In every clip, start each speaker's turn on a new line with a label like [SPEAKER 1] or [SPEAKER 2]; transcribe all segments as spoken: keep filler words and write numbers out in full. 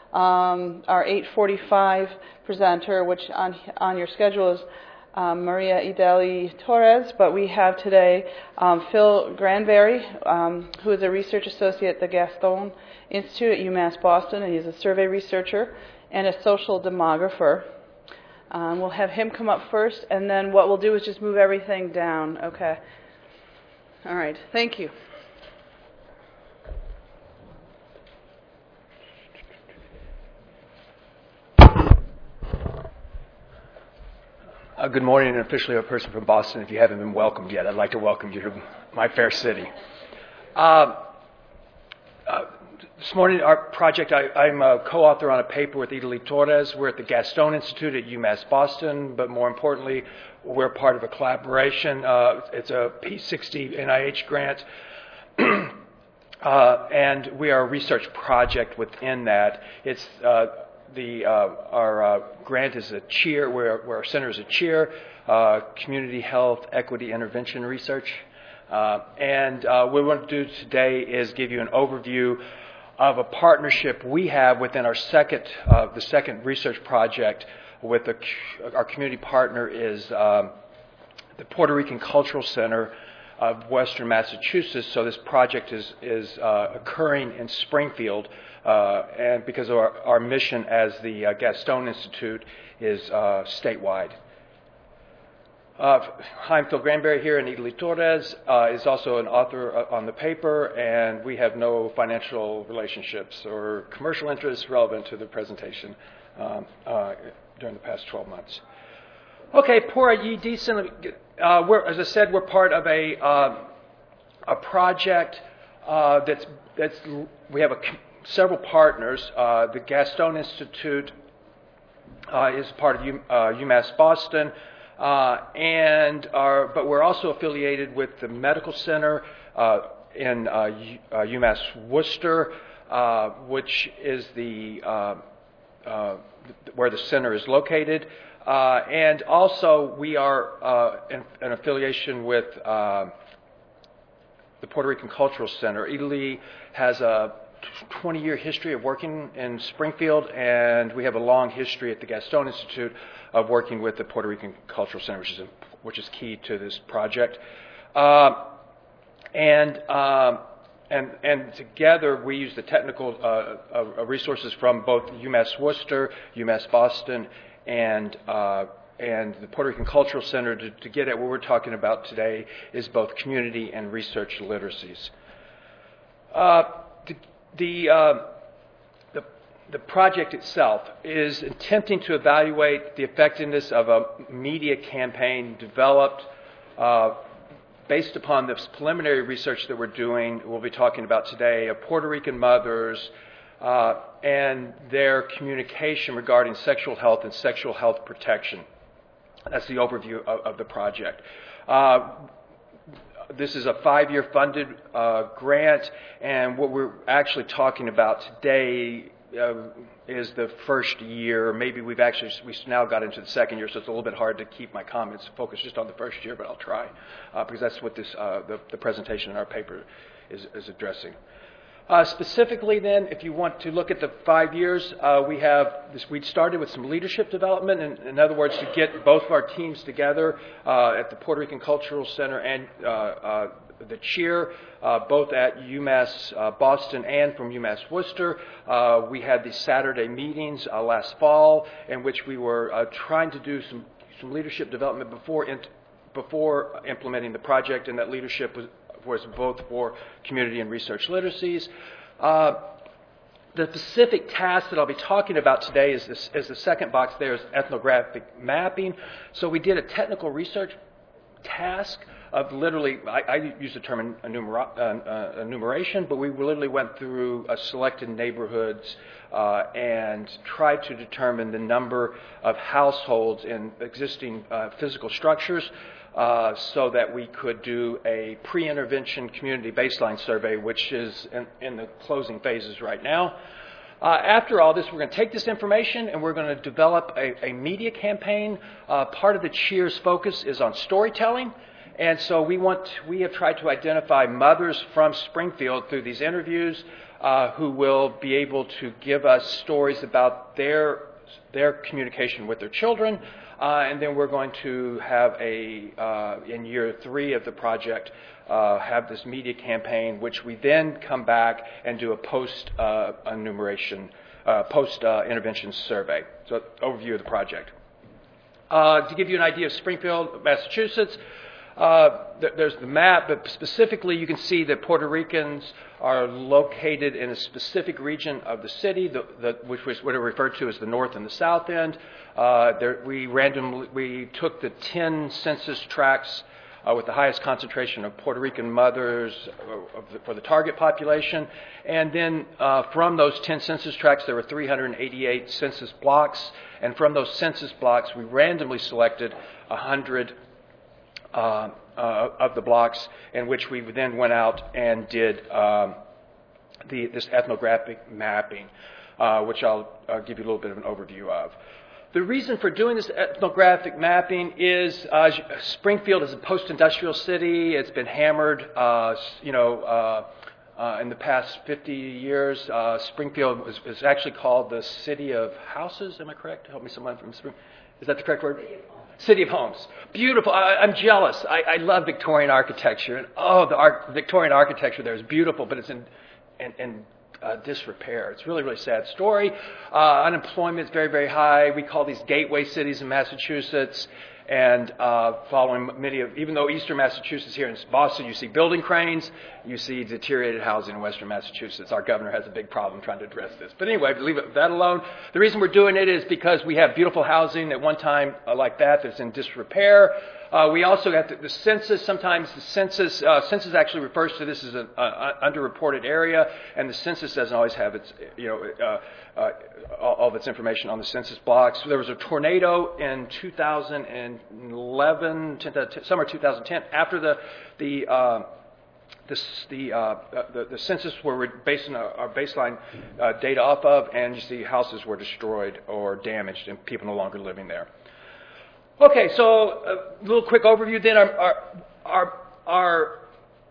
[SPEAKER 1] Um, our eight forty-five presenter, which on, on your schedule is um, Maria Ideli Torres, but we have today um, Phil Granberry, um, who is a research associate at the Gaston Institute at UMass Boston, and he's a survey researcher and a social demographer. Um, we'll have him come up first, and then what we'll do is just move everything down. Okay. All right. Thank you.
[SPEAKER 2] Uh, good morning, and officially a person from Boston. If you haven't been welcomed yet, I'd like to welcome you to my fair city. Uh, uh, this morning, our project, I, I'm a co-author on a paper with Ideli Torres. We're at the Gaston Institute at UMass Boston, but more importantly, we're part of a collaboration. Uh, it's a P sixty N I H grant, uh, and we are a research project within that. It's uh, The uh, our uh, grant is a CHEER, where, where our center is a CHEER, uh, Community Health Equity Intervention Research. Uh, and uh, what we want to do today is give you an overview of a partnership we have within our second, uh, the second research project with the, our community partner is um, the Puerto Rican Cultural Center of Western Massachusetts. So this project is, is uh, occurring in Springfield. Uh, and because of our, our mission as the uh, Gaston Institute is uh, statewide. Uh, I'm Phil Granberry here, and Ideli Torres uh, is also an author on the paper, and we have no financial relationships or commercial interests relevant to the presentation um, uh, during the past twelve months. Okay, Pour Ye Decent, uh, we're, as I said, we're part of a, uh, a project uh, that's, that's, we have a several partners. Uh, the Gaston Institute uh, is part of U, uh, UMass Boston, uh, and our, but we're also affiliated with the Medical Center uh, in uh, U, uh, UMass Worcester, uh, which is the uh, uh, where the center is located, uh, and also we are uh, in an affiliation with uh, the Puerto Rican Cultural Center. Ideli has a twenty-year history of working in Springfield, and we have a long history at the Gaston Institute of working with the Puerto Rican Cultural Center, which is a, which is key to this project. Uh, and um, and and together we use the technical uh, uh, resources from both UMass Worcester, UMass Boston, and uh, and the Puerto Rican Cultural Center to, to get at what we're talking about today is both community and research literacies. Uh, the, The, uh, the, the project itself is attempting to evaluate the effectiveness of a media campaign developed uh, based upon this preliminary research that we're doing, we'll be talking about today, of Puerto Rican mothers uh, and their communication regarding sexual health and sexual health protection. That's the overview of, of the project. Uh, This is a five-year funded uh, grant, and what we're actually talking about today uh, is the first year. Maybe we've actually we've now got into the second year, so it's a little bit hard to keep my comments focused just on the first year, but I'll try uh, because that's what this uh, the, the presentation in our paper is, is addressing. Uh, specifically, then, if you want to look at the five years, uh, we have this. We started with some leadership development, and in other words, to get both of our teams together uh, at the Puerto Rican Cultural Center and uh, uh, the CHEER, uh, both at UMass uh, Boston and from UMass Worcester. Uh, we had these Saturday meetings uh, last fall, in which we were uh, trying to do some some leadership development before in, before implementing the project, and that leadership was. was both for community and research literacies. Uh, the specific task that I'll be talking about today is, this, is the second box there is ethnographic mapping. So we did a technical research task of literally, I, I use the term enumera, uh, uh, enumeration, but we literally went through uh, selected neighborhoods uh, and tried to determine the number of households in existing uh, physical structures uh, so that we could do a pre-intervention community baseline survey, which is in, in the closing phases right now. Uh, after all this, we're going to take this information and we're going to develop a, a media campaign. Uh, part of the CHEER's focus is on storytelling. And so we want, we have tried to identify mothers from Springfield through these interviews uh, who will be able to give us stories about their their communication with their children. Uh, and then we're going to have a, uh, in year three of the project, uh, have this media campaign, which we then come back and do a post uh, enumeration, uh, post uh, intervention survey. So, overview of the project. Uh, to give you an idea of Springfield, Massachusetts, uh, th- there's the map, but specifically you can see that Puerto Ricans are located in a specific region of the city, the, the, which was what are referred to as the north and the south end. Uh, there, we randomly we took the ten census tracts uh, with the highest concentration of Puerto Rican mothers of the, for the target population, and then uh, from those ten census tracts, there were three hundred eighty-eight census blocks, and from those census blocks, we randomly selected one hundred uh, uh, of the blocks, in which we then went out and did um, the, this ethnographic mapping, uh, which I'll, I'll give you a little bit of an overview of. The reason for doing this ethnographic mapping is uh, Springfield is a post-industrial city. It's been hammered, uh, you know, uh, uh, in the past fifty years. Uh, Springfield is, is actually called the city of houses. Am I correct? Help me, someone from Springfield. Is that the correct word? City of homes. City of homes. Beautiful. I, I'm jealous. I, I love Victorian architecture, and oh, the ar- Victorian architecture there is beautiful, but it's in, in, in Uh, disrepair. It's really, really sad story. Uh, unemployment is very, very high. We call these gateway cities in Massachusetts. And uh, following many of, even though Eastern Massachusetts, here in Boston, you see building cranes, you see deteriorated housing in Western Massachusetts. Our governor has a big problem trying to address this. But anyway, leave it that alone. The reason we're doing it is because we have beautiful housing at one time uh, like that that's in disrepair. Uh, we also have the, the census. Sometimes the census uh, census actually refers to this as an uh, underreported area, and the census doesn't always have its, you know, uh, uh, all, all of its information on the census blocks. There was a tornado in two thousand eleven, summer two thousand ten, after the the uh, the the, uh, the the census were based on our baseline uh, data off of, and you see houses were destroyed or damaged, and people no longer living there. Okay, so a little quick overview then. Our, our, our, our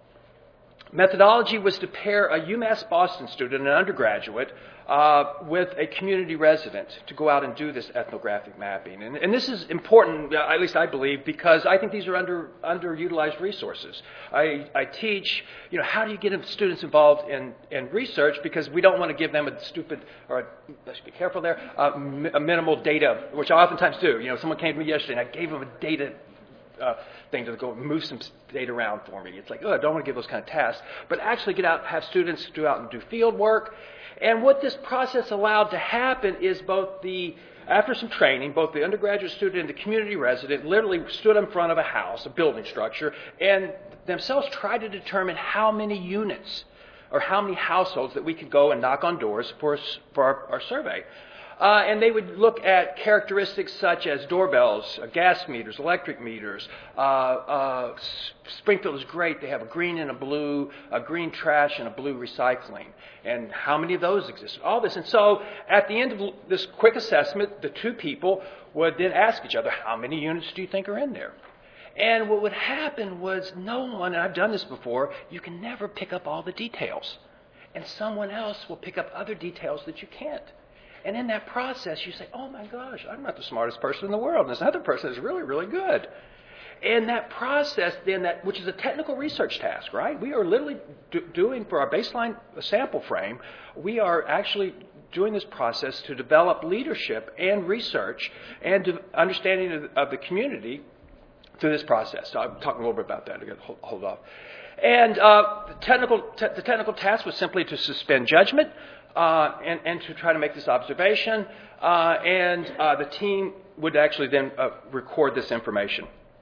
[SPEAKER 2] methodology was to pair a UMass Boston student, an undergraduate, uh, with a community resident to go out and do this ethnographic mapping. And, and this is important, at least I believe, because I think these are under underutilized resources. I, I teach, you know, how do you get students involved in, in research, because we don't want to give them a stupid, or a, let's be careful there, uh, a minimal data, which I oftentimes do. You know, someone came to me yesterday and I gave them a data Uh, thing to go move some data around for me. It's like, oh, I don't want to give those kind of tasks. But actually get out, have students go out and do field work. And what this process allowed to happen is both the, after some training, both the undergraduate student and the community resident literally stood in front of a house, a building structure, and themselves tried to determine how many units or how many households that we could go and knock on doors for, for our, our survey. Uh, and they would look at characteristics such as doorbells, uh, gas meters, electric meters. Uh, uh, Springfield is great. They have a green and a blue, a green trash and a blue recycling. And how many of those exist? All this. And so at the end of this quick assessment, the two people would then ask each other, how many units do you think are in there? And what would happen was no one, and I've done this before, you can never pick up all the details. And someone else will pick up other details that you can't. And in that process, you say, oh, my gosh, I'm not the smartest person in the world. And this other person is really, really good. And that process, then, that which is a technical research task, right? We are literally do, doing, for our baseline sample frame, we are actually doing this process to develop leadership and research and to understanding of, of the community through this process. So I'm talking a little bit about that. Again, hold, hold off. And uh, the, technical, te- the technical task was simply to suspend judgment. Uh, and, and to try to make this observation, uh, and uh, the team would actually then uh, record this information.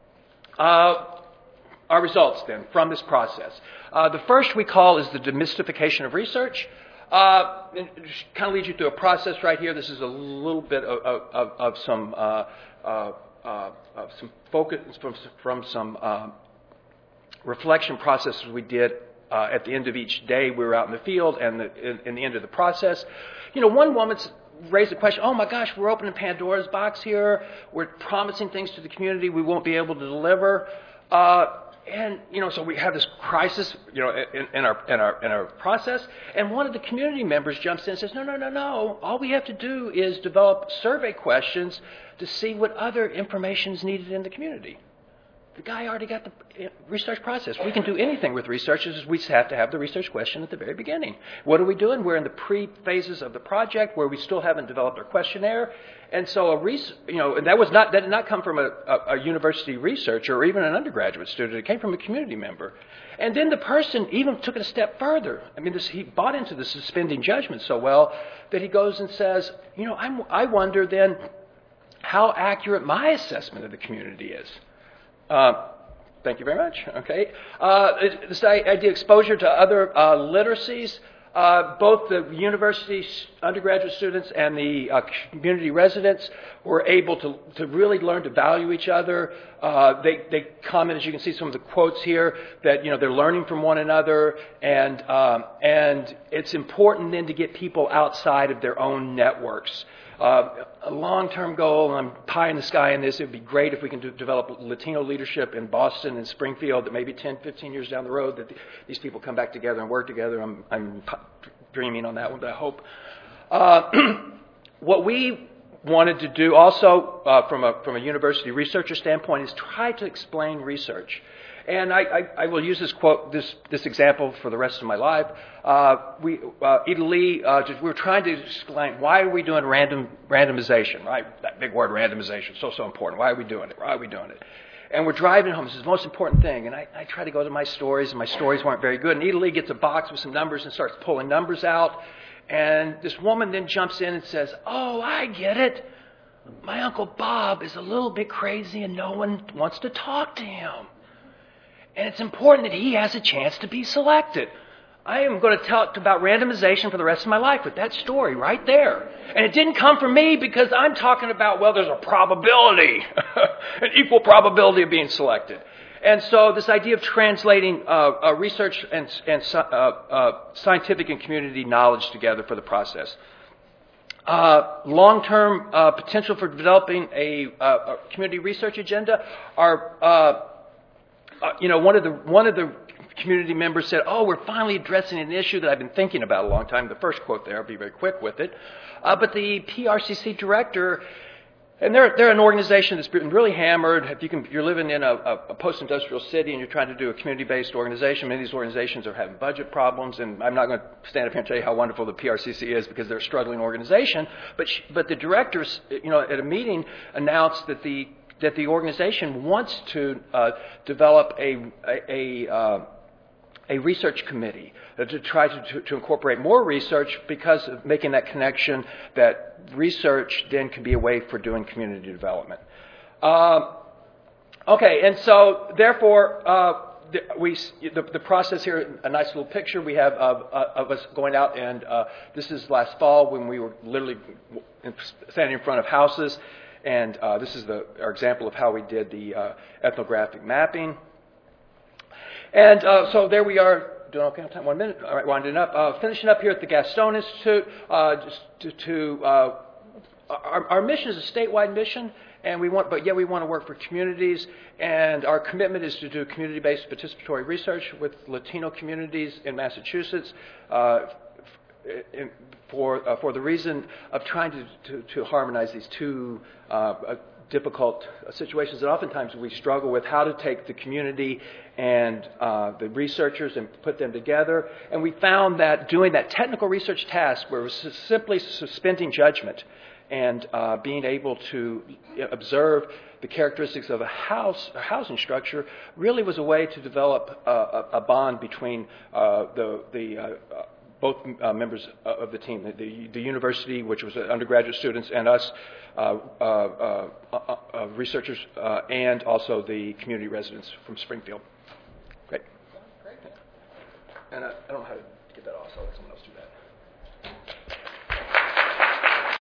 [SPEAKER 2] Uh, our results then from this process. Uh, the first we call is the demystification of research. Uh, it kind of leads you through a process right here. This is a little bit of, of, of some uh, uh, uh, of some focus from, from some uh, reflection processes we did. Uh, at the end of each day, we were out in the field, and the, in, in the end of the process, you know, one woman raised the question, oh my gosh, we're opening Pandora's box here. We're promising things to the community we won't be able to deliver. Uh, and you know, so we have this crisis, you know, in, in our in our in our process. And one of the community members jumps in and says, "No, no, no, no. All we have to do is develop survey questions to see what other information is needed in the community." The guy already got the research process. We can do anything with research. It's just we have to have the research question at the very beginning. What are we doing? We're in the pre-phases of the project where we still haven't developed our questionnaire. And so, a res- you know, and that was not that did not come from a, a, a university researcher or even an undergraduate student. It came from a community member. And then the person even took it a step further. I mean, this, he bought into the suspending judgment so well that he goes and says, you know, I'm, I wonder then how accurate my assessment of the community is. Uh, thank you very much. Okay. Uh, this idea of exposure to other uh, literacies, uh, both the university undergraduate students and the uh, community residents were able to, to really learn to value each other. Uh, they, they comment, as you can see some of the quotes here, that you know they're learning from one another, and um, and it's important then to get people outside of their own networks. Uh, a long-term goal, and I'm pie in the sky in this, it would be great if we can do, develop Latino leadership in Boston and Springfield, that maybe ten, fifteen years down the road that the, these people come back together and work together. I'm, I'm dreaming on that one, but I hope. Uh, what we wanted to do also uh, from, a, from a university researcher standpoint is try to explain research. And I, I, I will use this quote, this, this example for the rest of my life. Uh, we, uh, Ida Lee, uh, just, we were trying to explain why are we doing random randomization, right? That big word, randomization, so, so important. Why are we doing it? Why are we doing it? And we're driving home. This is the most important thing. And I, I try to go to my stories, and my stories weren't very good. And Ida Lee gets a box with some numbers and starts pulling numbers out. And this woman then jumps in and says, oh, I get it. My Uncle Bob is a little bit crazy, and no one wants to talk to him. And it's important that he has a chance to be selected. I am going to talk about randomization for the rest of my life with that story right there. And it didn't come from me because I'm talking about, well, there's a probability, an equal probability of being selected. And so this idea of translating uh, uh, research and, and uh, uh, scientific and community knowledge together for the process. Uh, long-term uh, potential for developing a, uh, a community research agenda are... Uh, Uh, you know, one of the one of the community members said, "Oh, we're finally addressing an issue that I've been thinking about a long time." The first quote there, I'll be very quick with it. Uh, but the P R C C director, and they're they're an organization that's been really hammered. If you can, you're living in a, a post-industrial city and you're trying to do a community-based organization. Many of these organizations are having budget problems, and I'm not going to stand up here and tell you how wonderful the P R C C is because they're a struggling organization. But she, but the directors, you know, at a meeting announced that the that the organization wants to uh, develop a a, a, uh, a research committee to try to, to, to incorporate more research because of making that connection that research then can be a way for doing community development. Uh, okay, and so therefore uh, the, we the, the process here, a nice little picture we have of, uh, of us going out, and uh, this is last fall when we were literally standing in front of houses. And uh, this is the, our example of how we did the uh, ethnographic mapping. And uh, so there we are, doing okay on time, one minute, all right, winding up. Uh, finishing up here at the Gaston Institute, uh, just to, to uh, our, our mission is a statewide mission, and we want, but yeah, we want to work for communities, and our commitment is to do community-based participatory research with Latino communities in Massachusetts, uh, in, for uh, for the reason of trying to, to, to harmonize these two uh, uh, difficult situations that oftentimes we struggle with, how to take the community and uh, the researchers and put them together. And we found that doing that technical research task where it was simply suspending judgment and uh, being able to observe the characteristics of a house, a housing structure, really was a way to develop uh, a, a bond between uh, the, the uh, both uh, members of the team, the, the university, which was undergraduate students, and us, uh, uh, uh, uh, uh, researchers, uh, and also the community residents from Springfield. Great.
[SPEAKER 3] Great.
[SPEAKER 2] And I, I don't know how to get that off, so I'll let someone else do that.